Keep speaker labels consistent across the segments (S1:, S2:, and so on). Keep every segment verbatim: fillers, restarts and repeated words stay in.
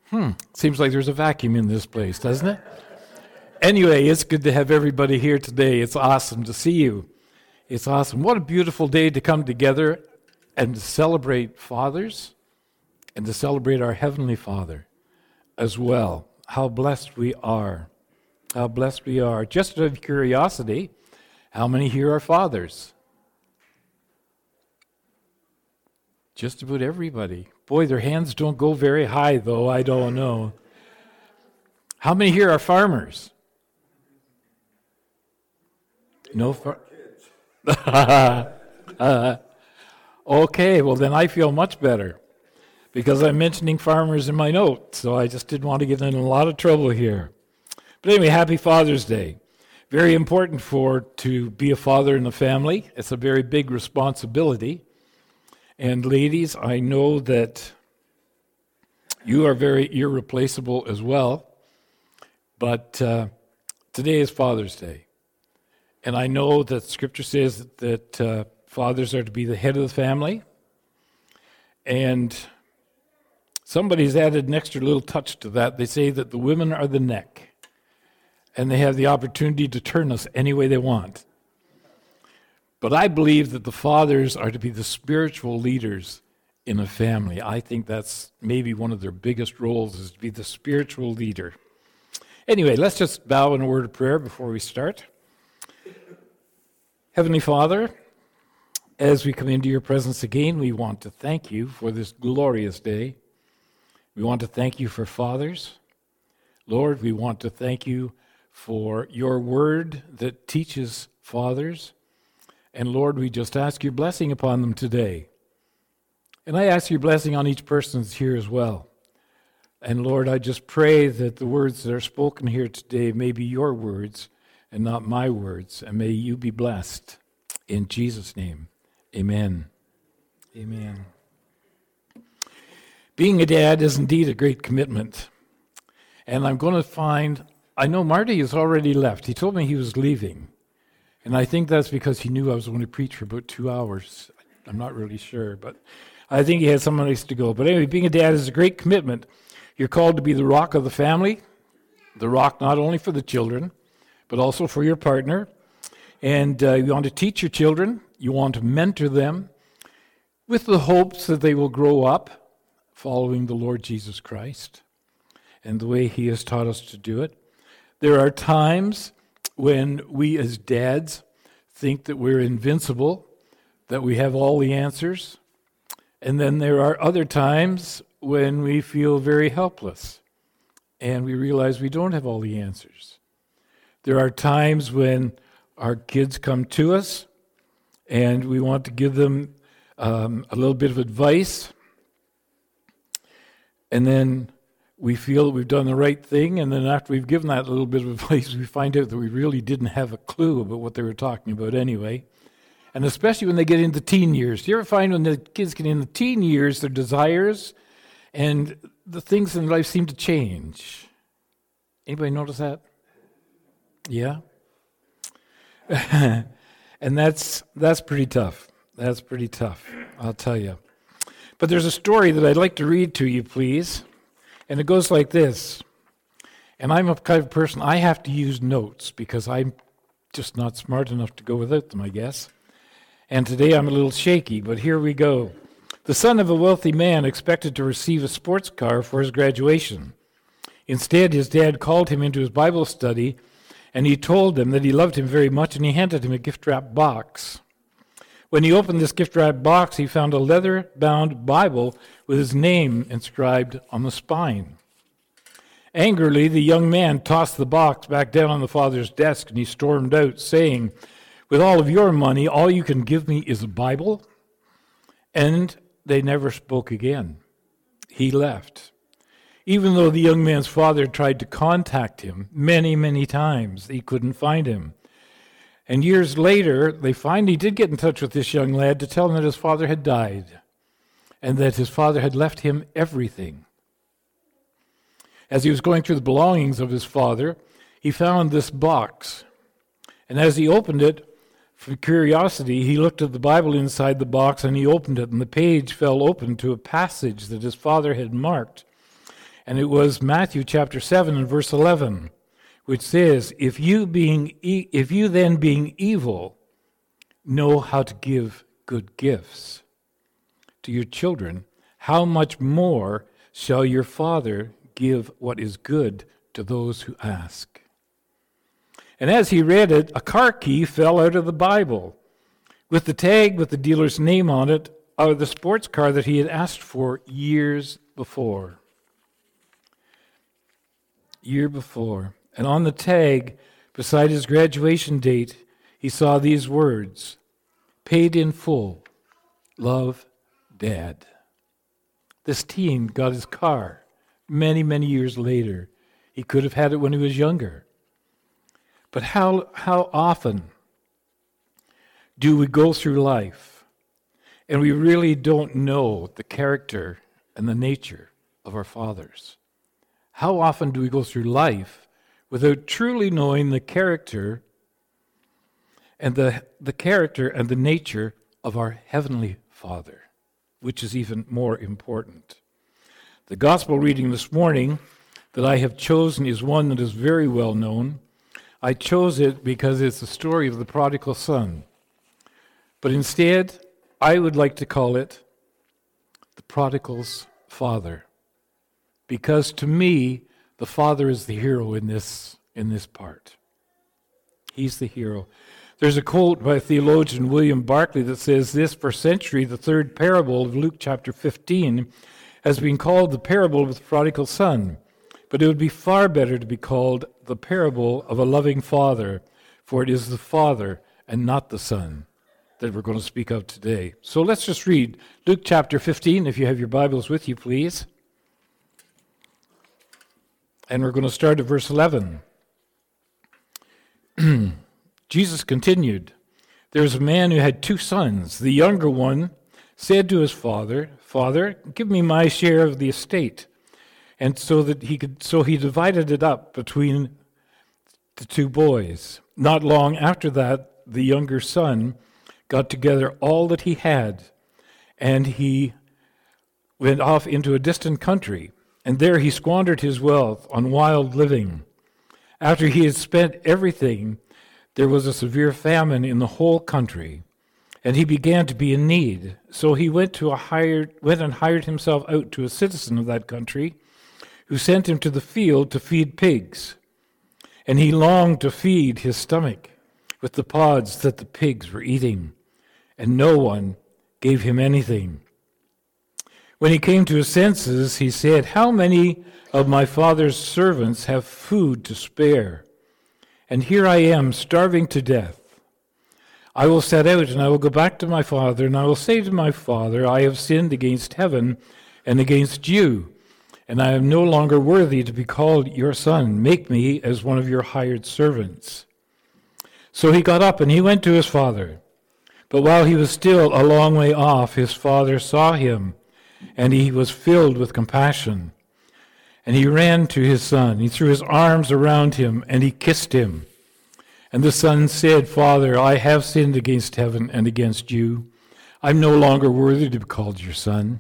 S1: Hmm, seems like there's a vacuum in this place, doesn't it? Anyway, it's good to have everybody here today. It's awesome to see you. It's awesome. What a beautiful day to come together and to celebrate fathers and to celebrate our Heavenly Father as well. How blessed we are. How blessed we are. Just out of curiosity, how many here are fathers? Just about everybody. Boy, their hands don't go very high, though. I don't know. How many here are farmers? No far- uh, okay, well then I feel much better because I'm mentioning farmers in my notes, so I just didn't want to get in a lot of trouble here. But anyway, happy Father's Day. Very important for to be a father in a family. It's a very big responsibility. And ladies, I know that you are very irreplaceable as well, but uh, today is Father's Day. And I know that Scripture says that uh, fathers are to be the head of the family, and somebody's added an extra little touch to that. They say that the women are the neck, and they have the opportunity to turn us any way they want. But I believe that the fathers are to be the spiritual leaders in a family. I think that's maybe one of their biggest roles, is to be the spiritual leader. Anyway, let's just bow in a word of prayer before we start. Heavenly Father, as we come into your presence again, we want to thank you for this glorious day. We want to thank you for fathers. Lord, we want to thank you for your word that teaches fathers. And Lord, we just ask your blessing upon them today. And I ask your blessing on each person that's here as well. And Lord, I just pray that the words that are spoken here today may be your words and not my words. And may you be blessed. In Jesus' name, amen. Amen. Being a dad is indeed a great commitment. And I'm going to find, I know Marty has already left. He told me he was leaving. And I think that's because he knew I was going to preach for about two hours. I'm not really sure, but I think he had someone else to go. But anyway, being a dad is a great commitment. You're called to be the rock of the family, the rock not only for the children, but also for your partner. And uh, you want to teach your children. You want to mentor them with the hopes that they will grow up following the Lord Jesus Christ and the way he has taught us to do it. There are times when we as dads think that we're invincible, that we have all the answers, and then there are other times when we feel very helpless and we realize we don't have all the answers. There are times when our kids come to us and we want to give them um, a little bit of advice, and then we feel that we've done the right thing, and then after we've given that little bit of advice, we find out that we really didn't have a clue about what they were talking about anyway. And especially when they get into teen years. Do you ever find when the kids get in the teen years, their desires and the things in life seem to change? Anybody notice that? Yeah? And that's that's pretty tough. That's pretty tough, I'll tell you. But there's a story that I'd like to read to you, please. And it goes like this. And I'm a kind of person, I have to use notes because I'm just not smart enough to go without them, I guess. And today I'm a little shaky, but here we go. The son of a wealthy man expected to receive a sports car for his graduation. Instead, his dad called him into his Bible study, and he told him that he loved him very much, and he handed him a gift-wrapped box. When he opened this gift-wrapped box, he found a leather-bound Bible with his name inscribed on the spine. Angrily, the young man tossed the box back down on the father's desk, and he stormed out, saying, "With all of your money, all you can give me is a Bible?" And they never spoke again. He left. Even though the young man's father tried to contact him many, many times, he couldn't find him. And years later, they finally did get in touch with this young lad to tell him that his father had died and that his father had left him everything. As he was going through the belongings of his father, he found this box. And as he opened it, for curiosity, he looked at the Bible inside the box and he opened it, and the page fell open to a passage that his father had marked. And it was Matthew chapter seven and verse eleven, which says, if you being e- if you then being evil know how to give good gifts to your children, how much more shall your Father give what is good to those who ask? And as he read it, a car key fell out of the Bible with the tag with the dealer's name on it out of the sports car that he had asked for years before. Year before. And on the tag, beside his graduation date, he saw these words, paid in full, love, Dad. This teen got his car many, many years later. He could have had it when he was younger. But how how often do we go through life and we really don't know the character and the nature of our fathers? How often do we go through life without truly knowing the character and the, the character and the nature of our Heavenly Father, which is even more important? The gospel reading this morning that I have chosen is one that is very well known. I chose it because it's the story of the prodigal son. But instead, I would like to call it the prodigal's father. Because to me, the father is the hero in this, in this part. He's the hero. There's a quote by theologian William Barclay that says this, for centuries, the third parable of Luke chapter fifteen has been called the parable of the prodigal son. But it would be far better to be called the parable of a loving father, for it is the father and not the son that we're going to speak of today. So let's just read Luke chapter fifteen, if you have your Bibles with you, please. And we're going to start at verse eleven. Jesus continued, there was a man who had two sons. The younger one said to his father, Father, give me my share of the estate. And so that he could, so he divided it up between the two boys. Not long after that, the younger son got together all that he had, and he went off into a distant country. And there he squandered his wealth on wild living. After he had spent everything, there was a severe famine in the whole country, and he began to be in need. So he went to a hired, went and hired himself out to a citizen of that country, who sent him to the field to feed pigs. And he longed to feed his stomach with the pods that the pigs were eating, and no one gave him anything. When he came to his senses, he said, how many of my father's servants have food to spare? And here I am, starving to death. I will set out, and I will go back to my father, and I will say to my father, I have sinned against heaven and against you, and I am no longer worthy to be called your son. Make me as one of your hired servants. So he got up, and he went to his father. But while he was still a long way off, his father saw him, and he was filled with compassion. And he ran to his son. He threw his arms around him, and he kissed him. And the son said, Father, I have sinned against heaven and against you. I'm no longer worthy to be called your son.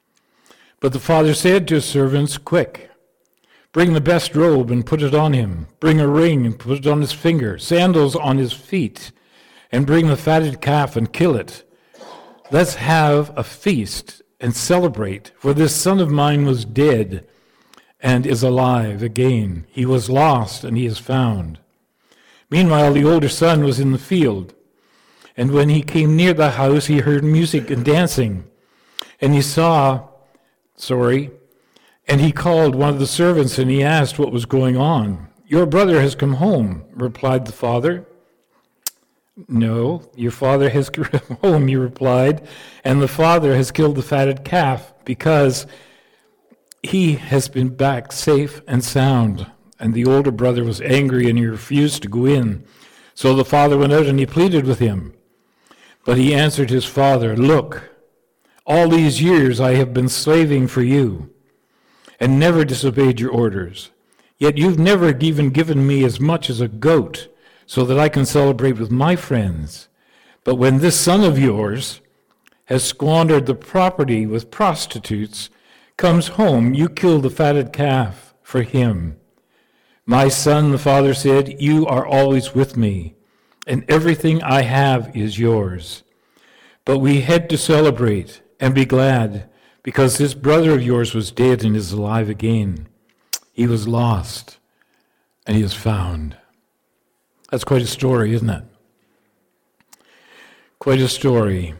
S1: But the father said to his servants, quick, bring the best robe and put it on him. Bring a ring and put it on his finger, sandals on his feet, and bring the fatted calf and kill it. Let's have a feast and celebrate, for this son of mine was dead and is alive again. He was lost, and he is found. Meanwhile, the older son was in the field, and when he came near the house, he heard music and dancing, and he saw, sorry, and he called one of the servants, and he asked what was going on. Your brother has come home, replied the father. No, your father has come home, he replied, and the father has killed the fatted calf, because he has been back safe and sound. And the older brother was angry, and he refused to go in. So the father went out, and he pleaded with him. But he answered his father, look, all these years I have been slaving for you, and never disobeyed your orders. Yet you've never even given me as much as a goat, so that I can celebrate with my friends. But when this son of yours has squandered the property with prostitutes, comes home, you kill the fatted calf for him. My son, the father said, you are always with me, and everything I have is yours. But we had to celebrate and be glad, because this brother of yours was dead and is alive again. He was lost, and he is found. That's quite a story, isn't it? Quite a story.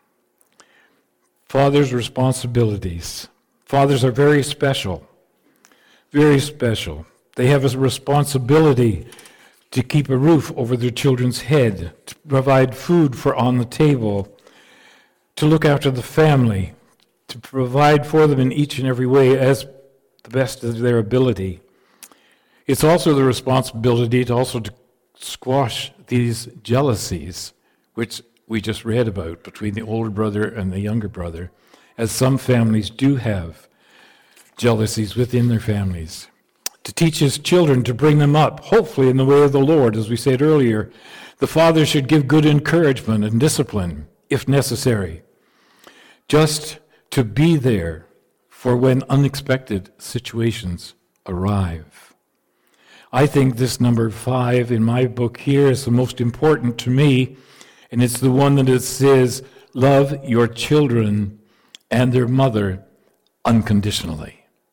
S1: Fathers' responsibilities. Fathers are very special, very special. They have a responsibility to keep a roof over their children's head, to provide food for on the table, to look after the family, to provide for them in each and every way as the best of their ability. It's also the responsibility to also to squash these jealousies, which we just read about between the older brother and the younger brother, as some families do have jealousies within their families. To teach his children to bring them up, hopefully in the way of the Lord, as we said earlier. The father should give good encouragement and discipline, if necessary, just to be there for when unexpected situations arrive. I think this number five in my book here is the most important to me, and it's the one that it says, love your children and their mother unconditionally.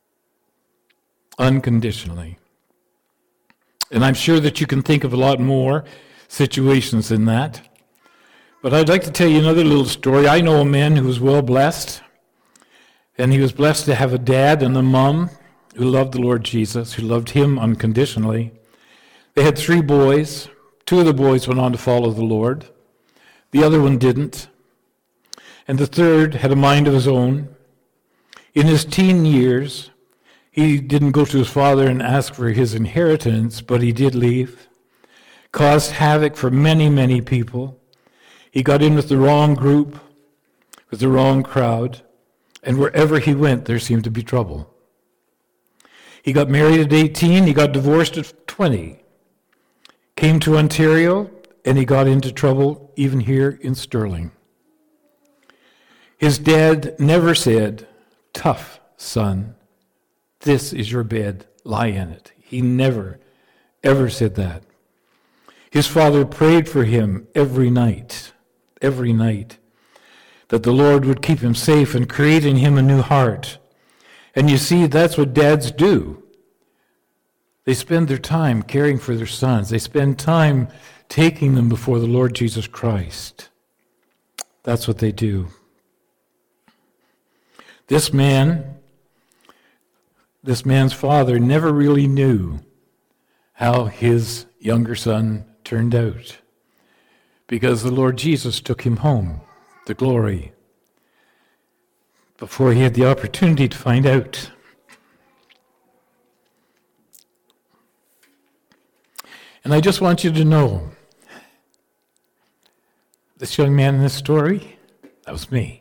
S1: Unconditionally. And I'm sure that you can think of a lot more situations than that. But I'd like to tell you another little story. I know a man who was well blessed, and he was blessed to have a dad and a mom who loved the Lord Jesus, who loved him unconditionally. They had three boys. Two of the boys went on to follow the Lord. The other one didn't. And the third had a mind of his own. In his teen years, he didn't go to his father and ask for his inheritance, but he did leave. Caused havoc for many, many people. He got in with the wrong group, with the wrong crowd, and wherever he went, there seemed to be trouble. He got married at eighteen, he got divorced at twenty. Came to Ontario, and he got into trouble even here in Sterling. His dad never said, tough, son. This is your bed, lie in it. He never, ever said that. His father prayed for him every night, every night, that the Lord would keep him safe and create in him a new heart. And you see, that's what dads do. They spend their time caring for their sons. They spend time taking them before the Lord Jesus Christ. That's what they do. This man... This man's father never really knew how his younger son turned out, because the Lord Jesus took him home to glory before he had the opportunity to find out. And I just want you to know, this young man in this story, that was me.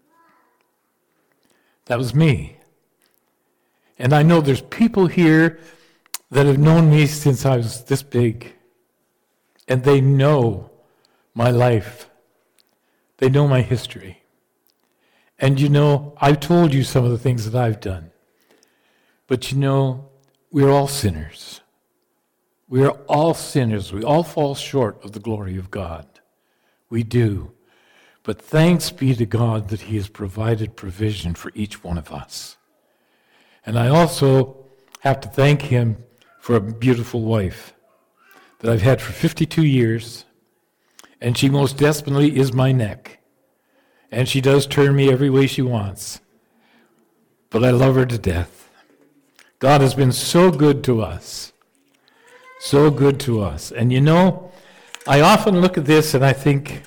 S1: That was me. And I know there's people here that have known me since I was this big, and they know my life. They know my history. And you know, I've told you some of the things that I've done. But you know, we're all sinners. We are all sinners. We all fall short of the glory of God. We do. But thanks be to God that He has provided provision for each one of us. And I also have to thank Him for a beautiful wife that I've had for fifty-two years, and she most desperately is my neck. And she does turn me every way she wants. But I love her to death. God has been so good to us. So good to us. And you know, I often look at this and I think,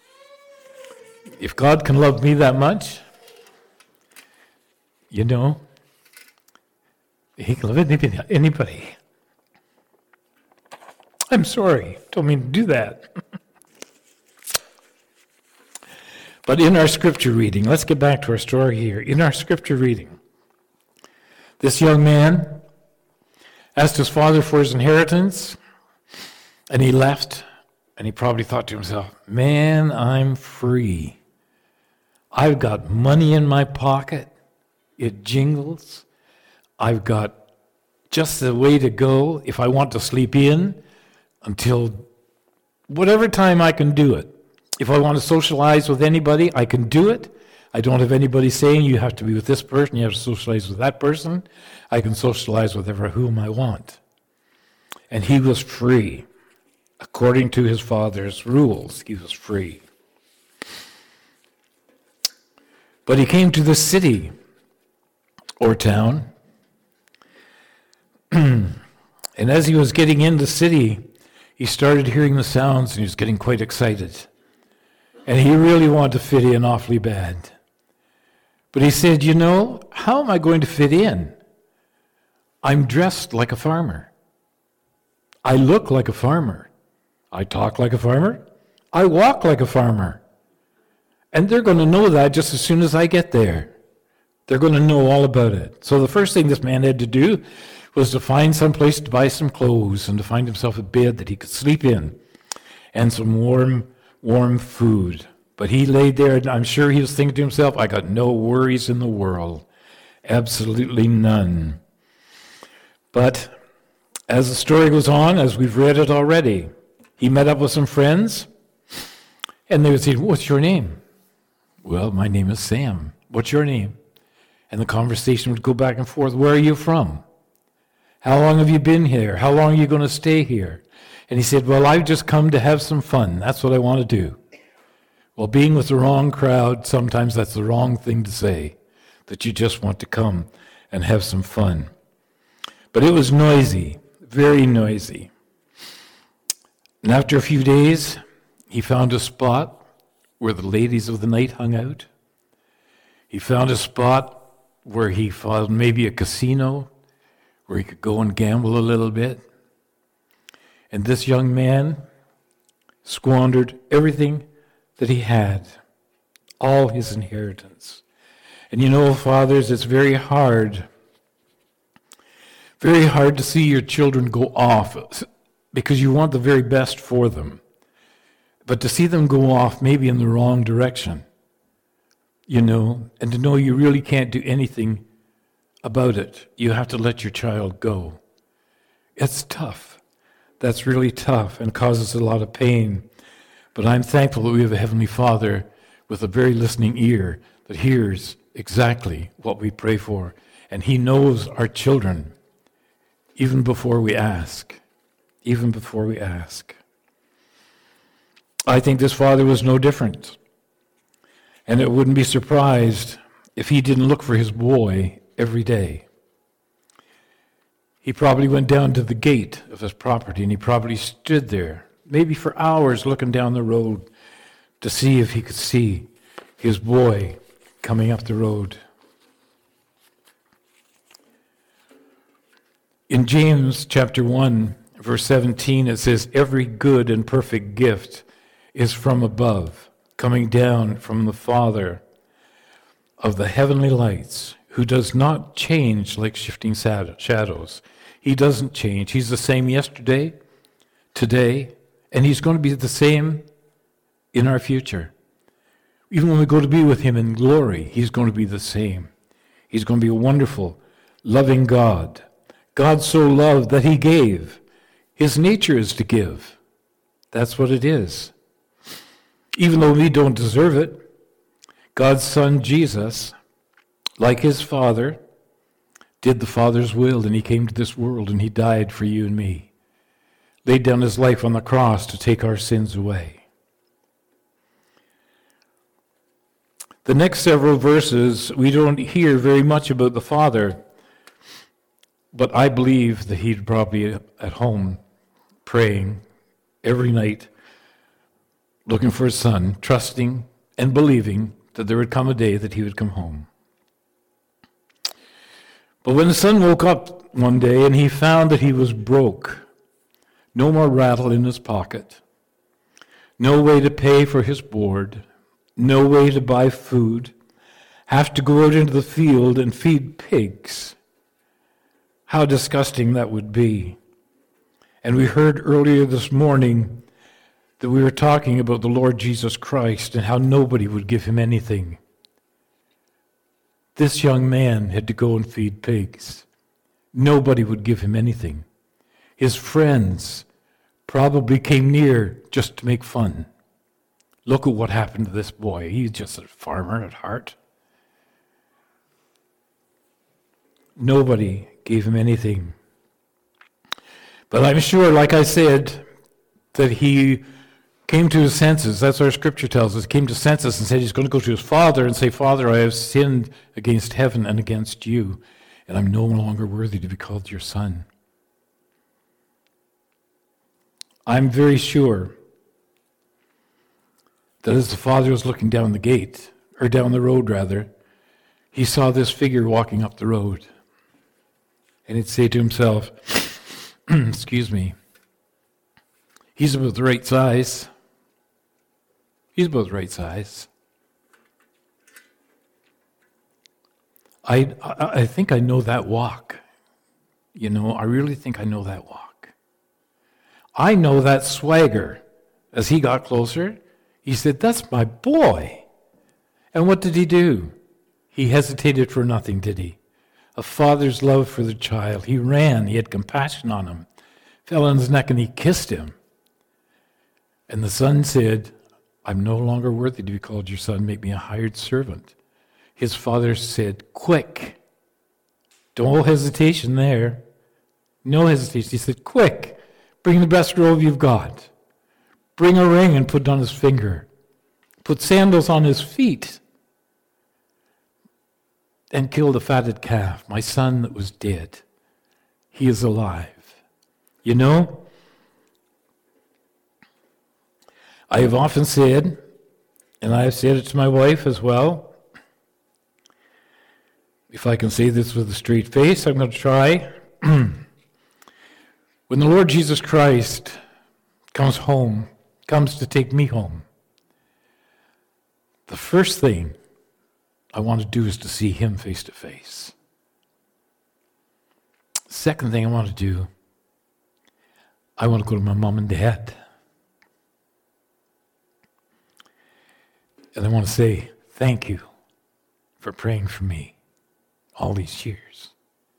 S1: if God can love me that much, you know, He can love anybody. I'm sorry, don't mean to do that. But in our scripture reading, let's get back to our story here. In our scripture reading, this young man asked his father for his inheritance, and he left, and he probably thought to himself, man, I'm free. I've got money in my pocket. It jingles. I've got just the way to go if I want to sleep in until whatever time I can do it. If I want to socialize with anybody, I can do it. I don't have anybody saying you have to be with this person, you have to socialize with that person. I can socialize with whoever whom I want. And he was free. According to his father's rules, he was free. But he came to the city or town. And as he was getting in the city, he started hearing the sounds and he was getting quite excited. And he really wanted to fit in awfully bad. But he said, you know, how am I going to fit in? I'm dressed like a farmer. I look like a farmer. I talk like a farmer. I walk like a farmer. And they're going to know that just as soon as I get there. They're going to know all about it. So the first thing this man had to do was to find some place to buy some clothes and to find himself a bed that he could sleep in and some warm, warm food. But he laid there, and I'm sure he was thinking to himself, I got no worries in the world. Absolutely none. But as the story goes on, as we've read it already, he met up with some friends, and they would say, what's your name? Well, my name is Sam. What's your name? And the conversation would go back and forth. Where are you from? How long have you been here? How long are you going to stay here? And he said, well, I've just come to have some fun. That's what I want to do. Well, being with the wrong crowd, sometimes that's the wrong thing to say, that you just want to come and have some fun. But it was noisy, very noisy. And after a few days, he found a spot where the ladies of the night hung out. He found a spot where he found maybe a casino, where he could go and gamble a little bit. And this young man squandered everything that he had, all his inheritance. And you know, fathers, it's very hard, very hard to see your children go off because you want the very best for them. But to see them go off maybe in the wrong direction, you know, and to know you really can't do anything about it. You have to let your child go. It's tough. That's really tough and causes a lot of pain. But I'm thankful that we have a Heavenly Father with a very listening ear that hears exactly what we pray for. And He knows our children even before we ask. Even before we ask. I think this father was no different. And it wouldn't be surprised if he didn't look for his boy every day. He probably went down to the gate of his property and he probably stood there, maybe for hours looking down the road to see if he could see his boy coming up the road. In James chapter one, verse seventeen, it says, every good and perfect gift is from above, coming down from the Father of the heavenly lights, who does not change like shifting shadows. He doesn't change. He's the same yesterday, today, and He's going to be the same in our future. Even when we go to be with Him in glory, He's going to be the same. He's going to be a wonderful, loving God. God so loved that He gave. His nature is to give. That's what it is. Even though we don't deserve it, God's Son, Jesus, like His Father, did the Father's will, and He came to this world, and He died for you and me. Laid down His life on the cross to take our sins away. The next several verses, we don't hear very much about the Father, but I believe that He'd probably be at home praying every night, looking for His Son, trusting and believing that there would come a day that He would come home. But when the son woke up one day and he found that he was broke, no more rattle in his pocket, no way to pay for his board, no way to buy food, have to go out into the field and feed pigs, how disgusting that would be. And we heard earlier this morning that we were talking about the Lord Jesus Christ and how nobody would give Him anything. This young man had to go and feed pigs. Nobody would give him anything. His friends probably came near just to make fun. Look at what happened to this boy. He's just a farmer at heart. Nobody gave him anything. But I'm sure, like I said, that he came to his senses. That's what our scripture tells us. He came to senses and said he's going to go to his father and say, Father, I have sinned against heaven and against you, and I'm no longer worthy to be called your son. I'm very sure that as the father was looking down the gate, or down the road rather, he saw this figure walking up the road. And he'd say to himself, excuse me, he's about the right size. He's about the right size. I, I I think I know that walk. You know, I really think I know that walk. I know that swagger. As he got closer, he said, that's my boy. And what did he do? He hesitated for nothing, did he? A father's love for the child. He ran. He had compassion on him. Fell on his neck and he kissed him. And the son said, I'm no longer worthy to be called your son. Make me a hired servant. His father said, quick. No hesitation there. No hesitation. He said, quick. Bring the best robe you've got. Bring a ring and put it on his finger. Put sandals on his feet. And kill the fatted calf, my son that was dead. He is alive. You know, I have often said, and I have said it to my wife as well, if I can say this with a straight face, I'm going to try. When the Lord Jesus Christ comes home, comes to take me home, the first thing I want to do is to see him face to face. Second thing I want to do, I want to go to my mom and dad. And I want to say, thank you for praying for me all these years.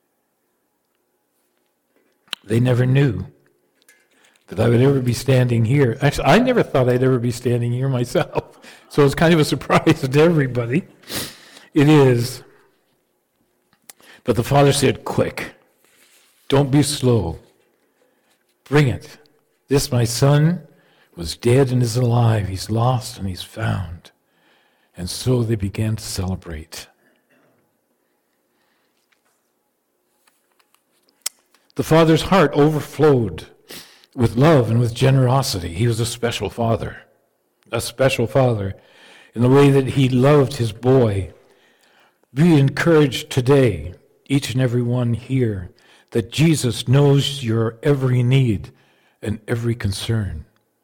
S1: They never knew that I would ever be standing here. Actually, I never thought I'd ever be standing here myself. So it's kind of a surprise to everybody. It is. But the father said, quick, don't be slow. Bring it. This, my son, was dead and is alive. He's lost and he's found. And so they began to celebrate. The father's heart overflowed with love and with generosity. He was a special father, a special father in the way that he loved his boy. Be encouraged today, each and every one here, that Jesus knows your every need and every concern.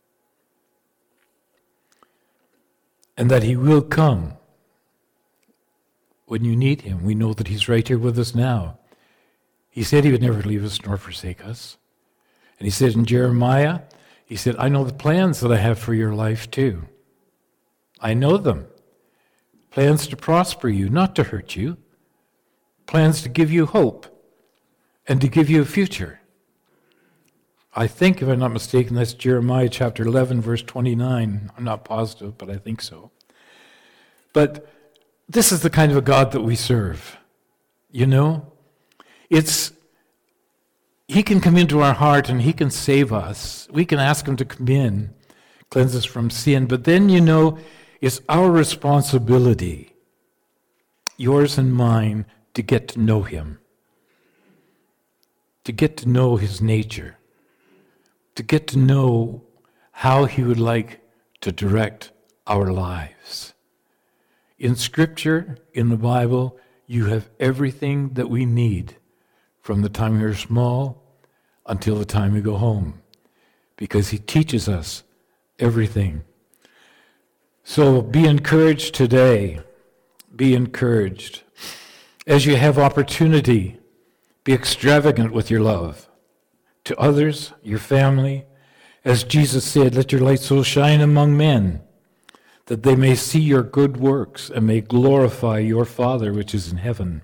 S1: And that he will come when you need him. We know that he's right here with us now. He said he would never leave us nor forsake us. And he said in Jeremiah, he said, I know the plans that I have for your life too. I know them. Plans to prosper you, not to hurt you. Plans to give you hope and to give you a future. I think, if I'm not mistaken, that's Jeremiah chapter eleven, verse twenty-nine. I'm not positive, but I think so. But this is the kind of a God that we serve. You know? It's, he can come into our heart and he can save us. We can ask him to come in, cleanse us from sin. But then, you know, it's our responsibility, yours and mine, to get to know him, to get to know his nature, to get to know how he would like to direct our lives. In Scripture, in the Bible, you have everything that we need from the time we are small until the time we go home, because he teaches us everything. So be encouraged today. Be encouraged. As you have opportunity, be extravagant with your love to others, your family. As Jesus said, let your light so shine among men that they may see your good works and may glorify your Father which is in heaven.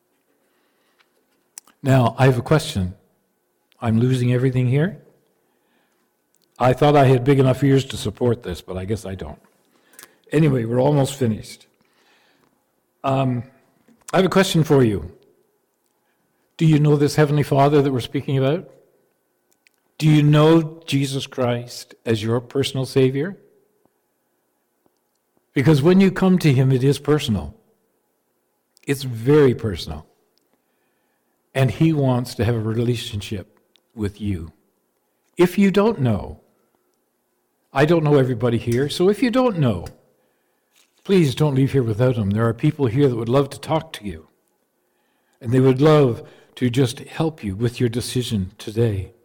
S1: Now, I have a question. I'm losing everything here? I thought I had big enough ears to support this, but I guess I don't. Anyway, we're almost finished. Um, I have a question for you. Do you know this Heavenly Father that we're speaking about? Do you know Jesus Christ as your personal Savior? Because when you come to Him, it is personal. It's very personal. And He wants to have a relationship with you. If you don't know, I don't know everybody here, so if you don't know, please don't leave here without Him. There are people here that would love to talk to you. And they would love to just help you with your decision today.